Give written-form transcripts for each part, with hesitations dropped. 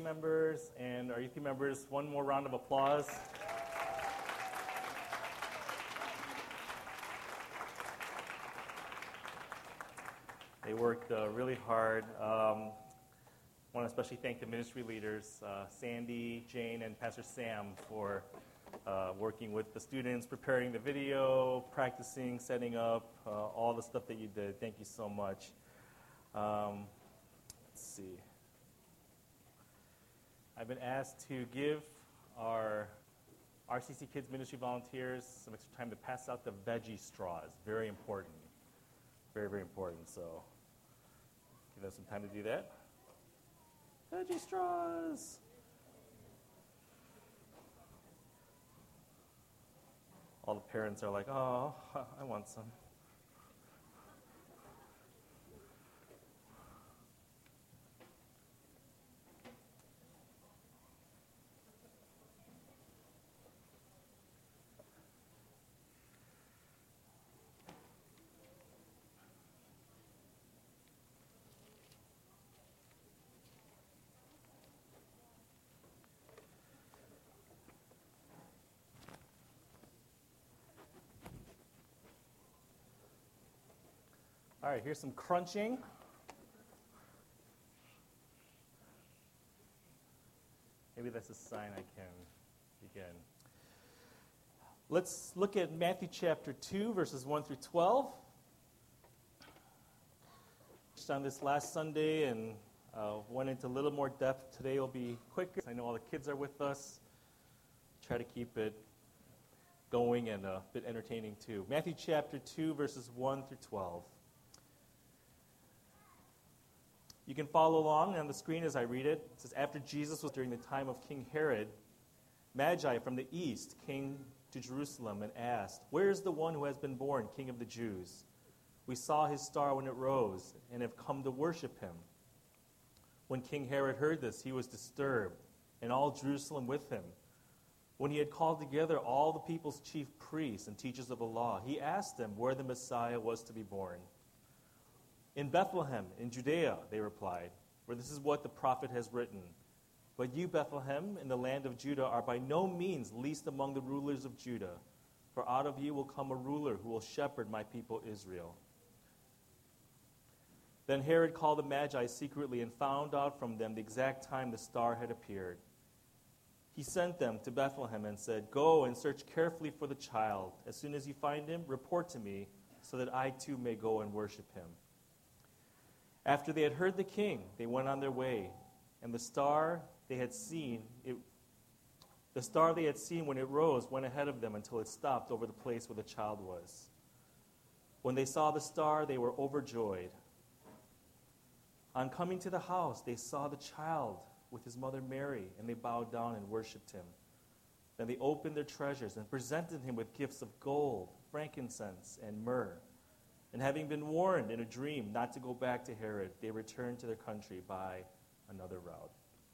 members and our youth team members one more round of applause. They worked really hard. I want to especially thank the ministry leaders, Sandy, Jane, and Pastor Sam, for working with the students, preparing the video, practicing, setting up, all the stuff that you did. Thank you so much. Let's see. I've been asked to give our RCC Kids Ministry volunteers some extra time to pass out the veggie straws. Very important. Very, very important. So give them some time to do that. Veggie straws. All the parents are like, oh, I want some. All right, here's some crunching. Maybe that's a sign I can begin. Let's look at Matthew chapter 2, verses 1 through 12. Just on this last Sunday and went into a little more depth. Today will be quicker. I know all the kids are with us. Try to keep it going and a bit entertaining too. Matthew chapter 2, verses 1 through 12. You can follow along on the screen as I read it. It says, after Jesus was during the time of King Herod, Magi from the east came to Jerusalem and asked, where is the one who has been born, King of the Jews? We saw his star when it rose and have come to worship him. When King Herod heard this, he was disturbed, and all Jerusalem with him. When he had called together all the people's chief priests and teachers of the law, he asked them where the Messiah was to be born. In Bethlehem, in Judea, they replied, for this is what the prophet has written. But you, Bethlehem, in the land of Judah, are by no means least among the rulers of Judah, for out of you will come a ruler who will shepherd my people Israel. Then Herod called the Magi secretly and found out from them the exact time the star had appeared. He sent them to Bethlehem and said, go and search carefully for the child. As soon as you find him, report to me, so that I too may go and worship him. After they had heard the king, they went on their way, and the star they had seen when it rose went ahead of them until it stopped over the place where the child was. When they saw the star, they were overjoyed. On coming to the house, they saw the child with his mother Mary, and they bowed down and worshipped him. Then they opened their treasures and presented him with gifts of gold, frankincense, and myrrh. And having been warned in a dream not to go back to Herod, they returned to their country by another route.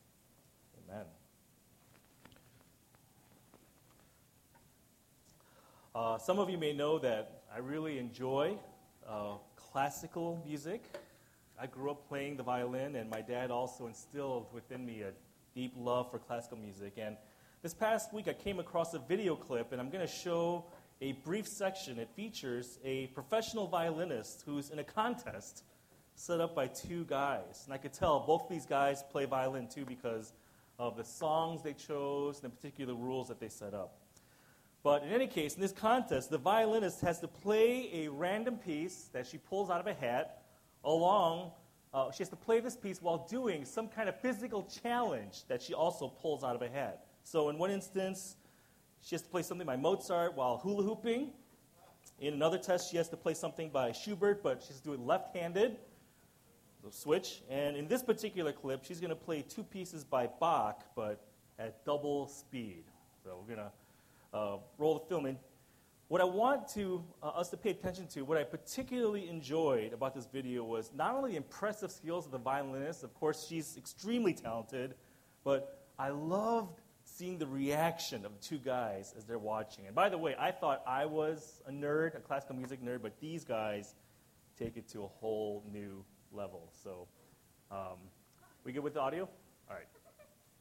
Amen. Some of you may know that I really enjoy classical music. I grew up playing the violin, and my dad also instilled within me a deep love for classical music. And this past week, I came across a video clip, and I'm going to show a brief section. It features a professional violinist who's in a contest set up by two guys. And I could tell both these guys play violin too because of the songs they chose and the particular rules that they set up. But in any case, in this contest, the violinist has to play a random piece that she pulls out of a hat she has to play this piece while doing some kind of physical challenge that she also pulls out of a hat. So in one instance, she has to play something by Mozart while hula hooping. In another test, she has to play something by Schubert, but she has to do it left-handed. So switch. And in this particular clip, she's going to play two pieces by Bach, but at double speed. So we're going to roll the film in. What I want us to pay attention to, what I particularly enjoyed about this video was not only the impressive skills of the violinist, of course she's extremely talented, but I loved seeing the reaction of the two guys as they're watching. And by the way, I thought I was a nerd, a classical music nerd, but these guys take it to a whole new level. So, we good with the audio? All right.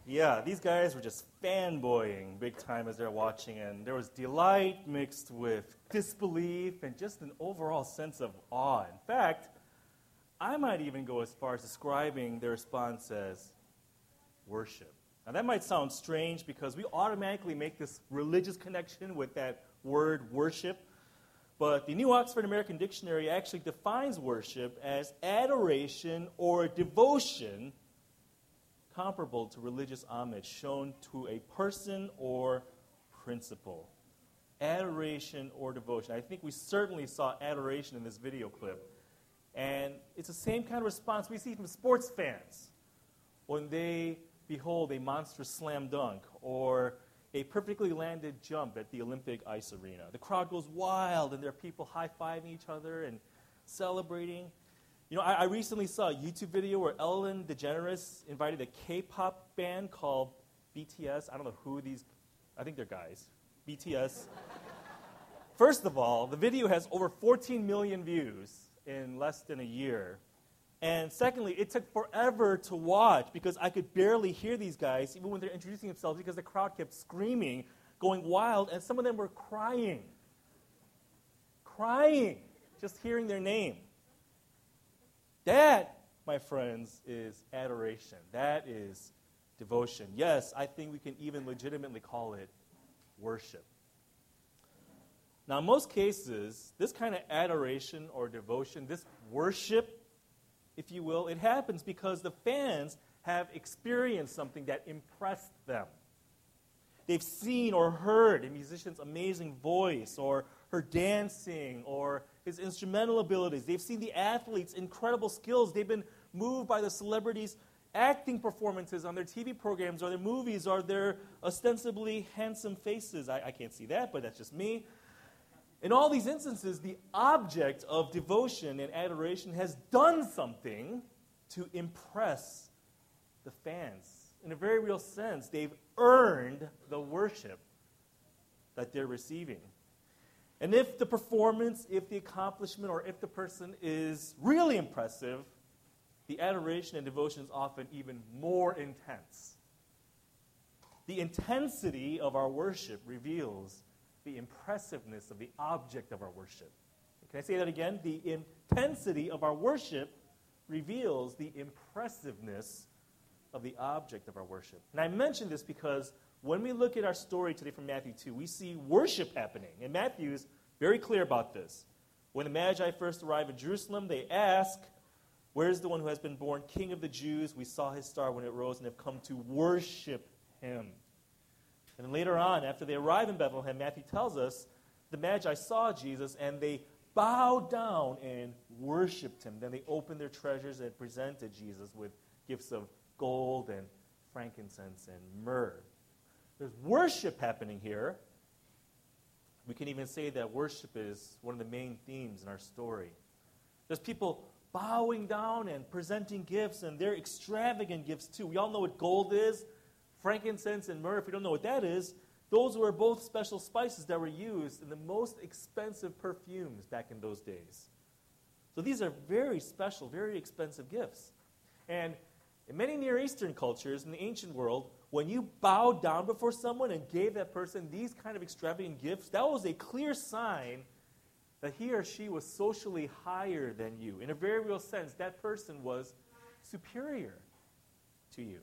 Yeah, these guys were just fanboying big time as they're watching, and there was delight mixed with disbelief and just an overall sense of awe. In fact, I might even go as far as describing their response as worship. Now, that might sound strange because we automatically make this religious connection with that word worship, but the New Oxford American Dictionary actually defines worship as adoration or devotion comparable to religious homage shown to a person or principle. Adoration or devotion. I think we certainly saw adoration in this video clip. And it's the same kind of response we see from sports fans when they behold a monstrous slam dunk or a perfectly landed jump at the Olympic ice arena. The crowd goes wild, and there are people high-fiving each other and celebrating. You know, I recently saw a YouTube video where Ellen DeGeneres invited a K-pop band called BTS. I don't know who these, I think they're guys. BTS. First of all, the video has over 14 million views in less than a year. And secondly, it took forever to watch because I could barely hear these guys, even when they're introducing themselves, because the crowd kept screaming, going wild, and some of them were crying. Crying, just hearing their name. That, my friends, is adoration. That is devotion. Yes, I think we can even legitimately call it worship. Now, in most cases, this kind of adoration or devotion, this worship, if you will, it happens because the fans have experienced something that impressed them. They've seen or heard a musician's amazing voice or her dancing or his instrumental abilities. They've seen the athlete's incredible skills. They've been moved by the celebrities' acting performances on their TV programs or their movies or their ostensibly handsome faces. I can't see that, but that's just me. In all these instances, the object of devotion and adoration has done something to impress the fans. In a very real sense, they've earned the worship that they're receiving. And if the performance, if the accomplishment, or if the person is really impressive, the adoration and devotion is often even more intense. The intensity of our worship reveals the impressiveness of the object of our worship. Can I say that again? The intensity of our worship reveals the impressiveness of the object of our worship. And I mention this because when we look at our story today from Matthew 2, we see worship happening. And Matthew is very clear about this. When the Magi first arrive in Jerusalem, they ask, "Where's the one who has been born King of the Jews? We saw his star when it rose and have come to worship him." And then later on, after they arrive in Bethlehem, Matthew tells us the Magi saw Jesus and they bowed down and worshipped him. Then they opened their treasures and presented Jesus with gifts of gold and frankincense and myrrh. There's worship happening here. We can even say that worship is one of the main themes in our story. There's people bowing down and presenting gifts, and they're extravagant gifts too. We all know what gold is. Frankincense and myrrh, if you don't know what that is, those were both special spices that were used in the most expensive perfumes back in those days. So these are very special, very expensive gifts. And in many Near Eastern cultures, in the ancient world, when you bowed down before someone and gave that person these kind of extravagant gifts, that was a clear sign that he or she was socially higher than you. In a very real sense, that person was superior to you.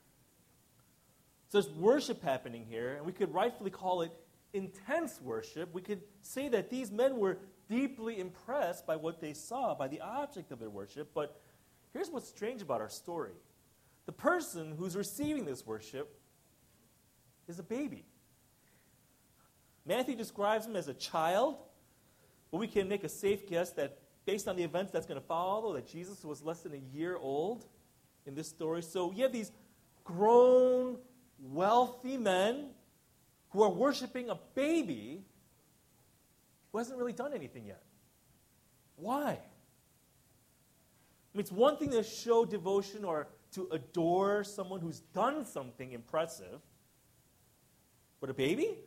So there's worship happening here, and we could rightfully call it intense worship. We could say that these men were deeply impressed by what they saw, by the object of their worship. But here's what's strange about our story. The person who's receiving this worship is a baby. Matthew describes him as a child, but we can make a safe guess that based on the events that's going to follow, that Jesus was less than a year old in this story. So you have these grown, wealthy men who are worshiping a baby who hasn't really done anything yet. Why? I mean, it's one thing to show devotion or to adore someone who's done something impressive, but a baby?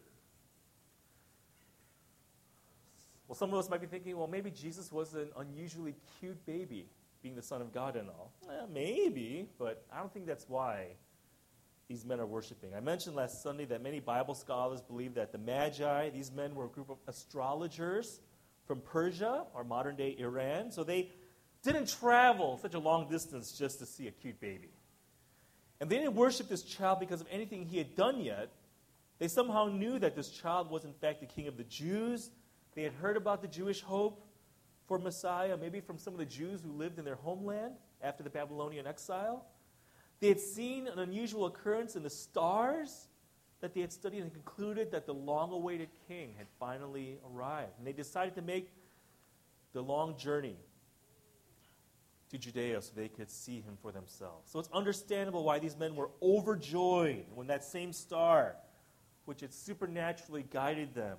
Well, some of us might be thinking, well, maybe Jesus was an unusually cute baby, being the Son of God and all. Maybe, but I don't think that's why these men are worshiping. I mentioned last Sunday that many Bible scholars believe that the Magi, these men were a group of astrologers from Persia or modern-day Iran. So they didn't travel such a long distance just to see a cute baby. And they didn't worship this child because of anything he had done yet. They somehow knew that this child was in fact the king of the Jews. They had heard about the Jewish hope for Messiah, maybe from some of the Jews who lived in their homeland after the Babylonian exile. They had seen an unusual occurrence in the stars that they had studied and concluded that the long-awaited king had finally arrived. And they decided to make the long journey to Judea so they could see him for themselves. So it's understandable why these men were overjoyed when that same star, which had supernaturally guided them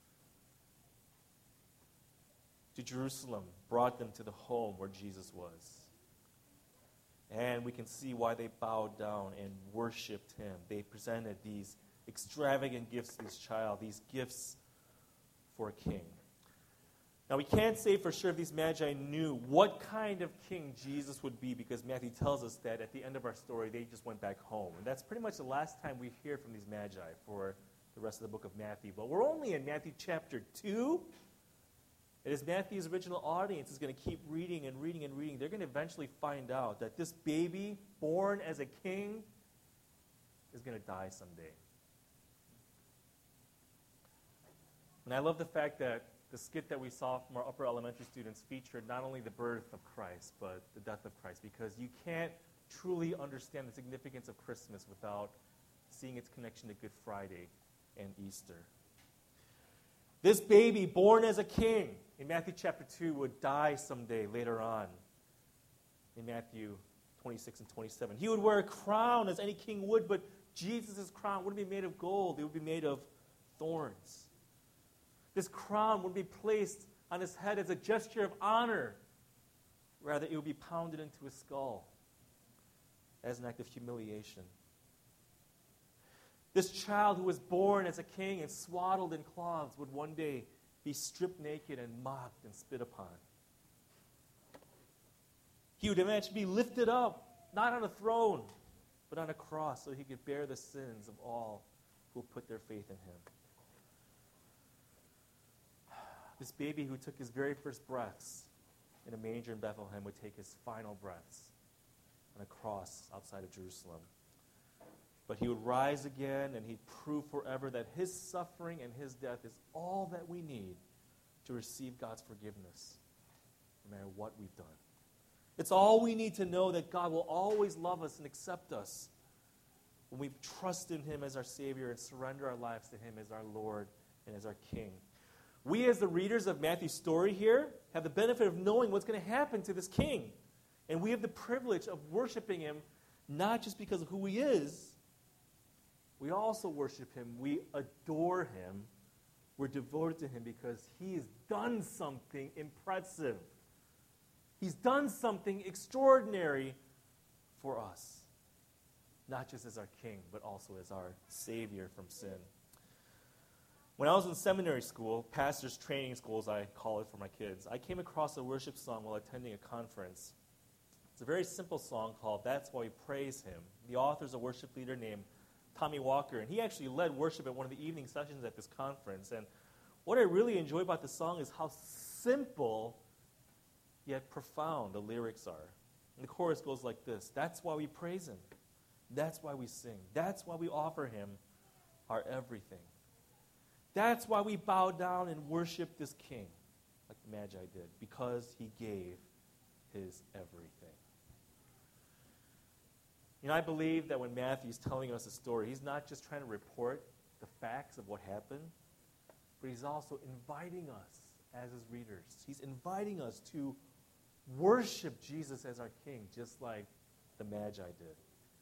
to Jerusalem, brought them to the home where Jesus was. And we can see why they bowed down and worshipped him. They presented these extravagant gifts to this child, these gifts for a king. Now, we can't say for sure if these magi knew what kind of king Jesus would be, because Matthew tells us that at the end of our story, they just went back home. And that's pretty much the last time we hear from these magi for the rest of the book of Matthew. But we're only in Matthew chapter 2. And as Matthew's original audience is going to keep reading and reading and reading, they're going to eventually find out that this baby, born as a king, is going to die someday. And I love the fact that the skit that we saw from our upper elementary students featured not only the birth of Christ, but the death of Christ, because you can't truly understand the significance of Christmas without seeing its connection to Good Friday and Easter. This baby, born as a king, in Matthew chapter 2, would die someday later on in Matthew 26 and 27. He would wear a crown as any king would, but Jesus' crown wouldn't be made of gold. It would be made of thorns. This crown would be placed on his head as a gesture of honor. Rather, it would be pounded into his skull as an act of humiliation. This child who was born as a king and swaddled in cloths would one day be stripped naked and mocked and spit upon. He would eventually be lifted up, not on a throne, but on a cross, so he could bear the sins of all who put their faith in him. This baby who took his very first breaths in a manger in Bethlehem would take his final breaths on a cross outside of Jerusalem. But he would rise again, and he'd prove forever that his suffering and his death is all that we need to receive God's forgiveness, no matter what we've done. It's all we need to know that God will always love us and accept us when we trust in him as our Savior and surrender our lives to him as our Lord and as our King. We, as the readers of Matthew's story here, have the benefit of knowing what's going to happen to this king. And we have the privilege of worshiping him, not just because of who he is. We also worship him. We adore him. We're devoted to him because he has done something impressive. He's done something extraordinary for us. Not just as our king, but also as our Savior from sin. When I was in seminary school, pastor's training school, as I call it for my kids, I came across a worship song while attending a conference. It's a very simple song called That's Why We Praise Him. The author is a worship leader named Tommy Walker, and he actually led worship at one of the evening sessions at this conference. And what I really enjoy about the song is how simple yet profound the lyrics are. And the chorus goes like this: that's why we praise him. That's why we sing. That's why we offer him our everything. That's why we bow down and worship this king, like the Magi did, because he gave his everything. You know, I believe that when Matthew's telling us a story, he's not just trying to report the facts of what happened, but he's also inviting us as his readers. He's inviting us to worship Jesus as our king, just like the Magi did.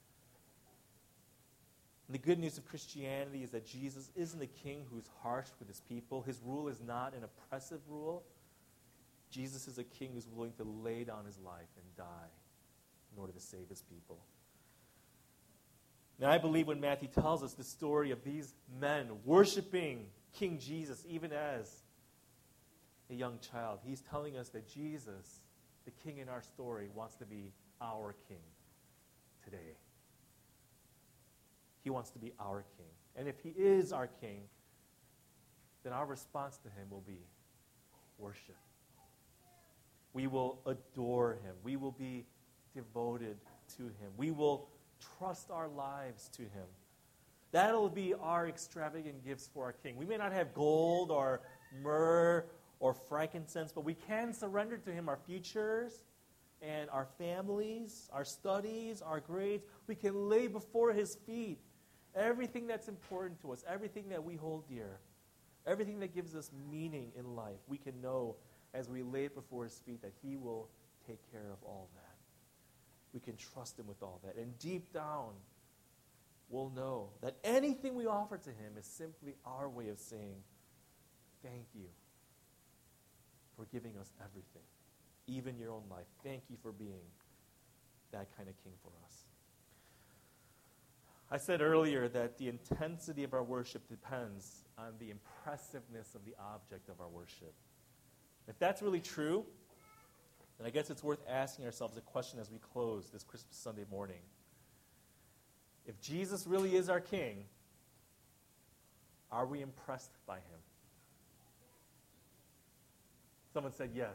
And the good news of Christianity is that Jesus isn't a king who's harsh with his people. His rule is not an oppressive rule. Jesus is a king who's willing to lay down his life and die in order to save his people. Now, I believe when Matthew tells us the story of these men worshiping King Jesus, even as a young child, he's telling us that Jesus, the king in our story, wants to be our king today. He wants to be our king. And if he is our king, then our response to him will be worship. We will adore him. We will be devoted to him. We will trust our lives to him. That'll be our extravagant gifts for our king. We may not have gold or myrrh or frankincense, but we can surrender to him our futures and our families, our studies, our grades. We can lay before his feet everything that's important to us, everything that we hold dear, everything that gives us meaning in life. We can know as we lay it before his feet that he will take care of all that. We can trust him with all that. And deep down, we'll know that anything we offer to him is simply our way of saying, thank you for giving us everything, even your own life. Thank you for being that kind of king for us. I said earlier that the intensity of our worship depends on the impressiveness of the object of our worship. If that's really true, then I guess it's worth asking ourselves a question as we close this Christmas Sunday morning. If Jesus really is our king, are we impressed by him? Someone said yes.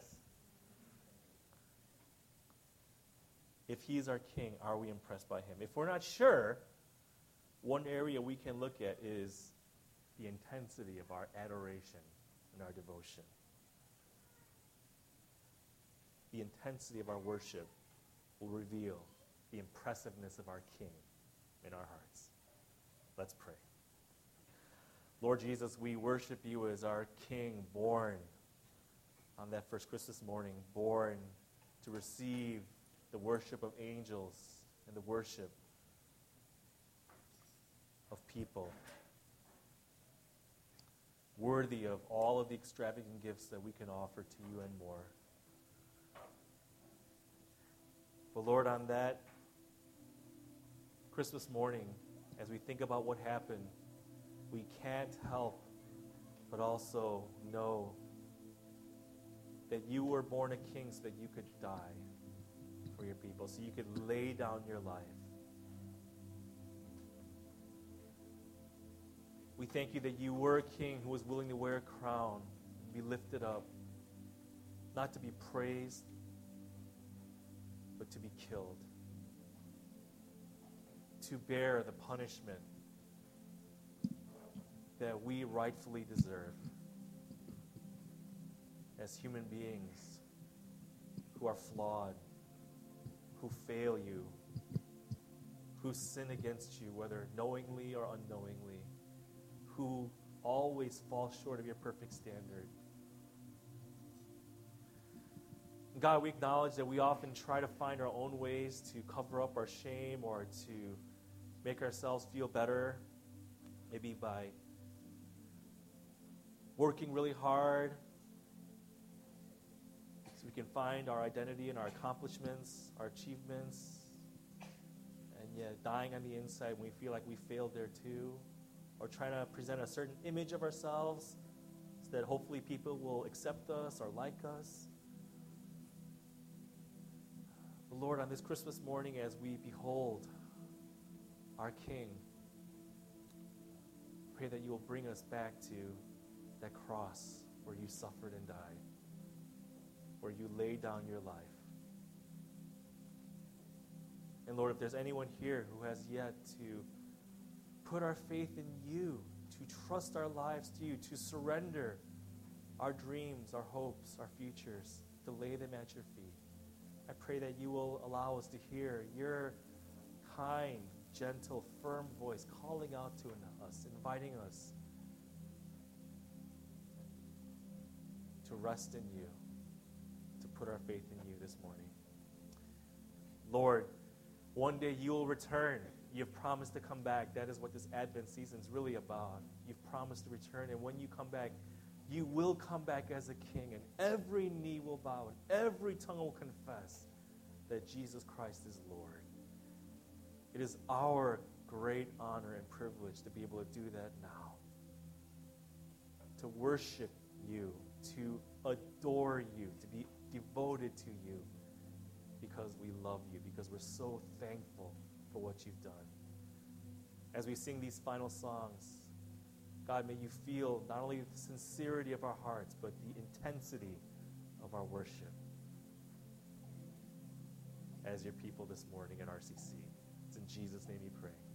If he's our king, are we impressed by him? If we're not sure, one area we can look at is the intensity of our adoration and our devotion. The intensity of our worship will reveal the impressiveness of our king in our hearts. Let's pray. Lord Jesus, we worship you as our king, born on that first Christmas morning, born to receive the worship of angels and the worship of people, worthy of all of the extravagant gifts that we can offer to you and more. But Lord, on that Christmas morning, as we think about what happened, we can't help but also know that you were born a king so that you could die for your people, so you could lay down your life. We thank you that you were a king who was willing to wear a crown and be lifted up, not to be praised, but to be killed, to bear the punishment that we rightfully deserve as human beings who are flawed, who fail you, who sin against you, whether knowingly or unknowingly, who always fall short of your perfect standard. God, we acknowledge that we often try to find our own ways to cover up our shame or to make ourselves feel better, maybe by working really hard so we can find our identity in our accomplishments, our achievements, and yet dying on the inside when we feel like we failed there too, or trying to present a certain image of ourselves so that hopefully people will accept us or like us. But Lord, on this Christmas morning, as we behold our King, pray that you will bring us back to that cross where you suffered and died, where you laid down your life. And Lord, if there's anyone here who has yet to put our faith in you, to trust our lives to you, to surrender our dreams, our hopes, our futures, to lay them at your feet, I pray that you will allow us to hear your kind, gentle, firm voice calling out to us, inviting us to rest in you, to put our faith in you this morning. Lord, one day you will return. You've promised to come back. That is what this Advent season is really about. You've promised to return, and when you come back, you will come back as a king, and every knee will bow, and every tongue will confess that Jesus Christ is Lord. It is our great honor and privilege to be able to do that now, to worship you, to adore you, to be devoted to you, because we love you, because we're so thankful for what you've done. as we sing these final songs, God, may you feel not only the sincerity of our hearts, but the intensity of our worship as your people this morning at RCC. It's in Jesus' name we pray.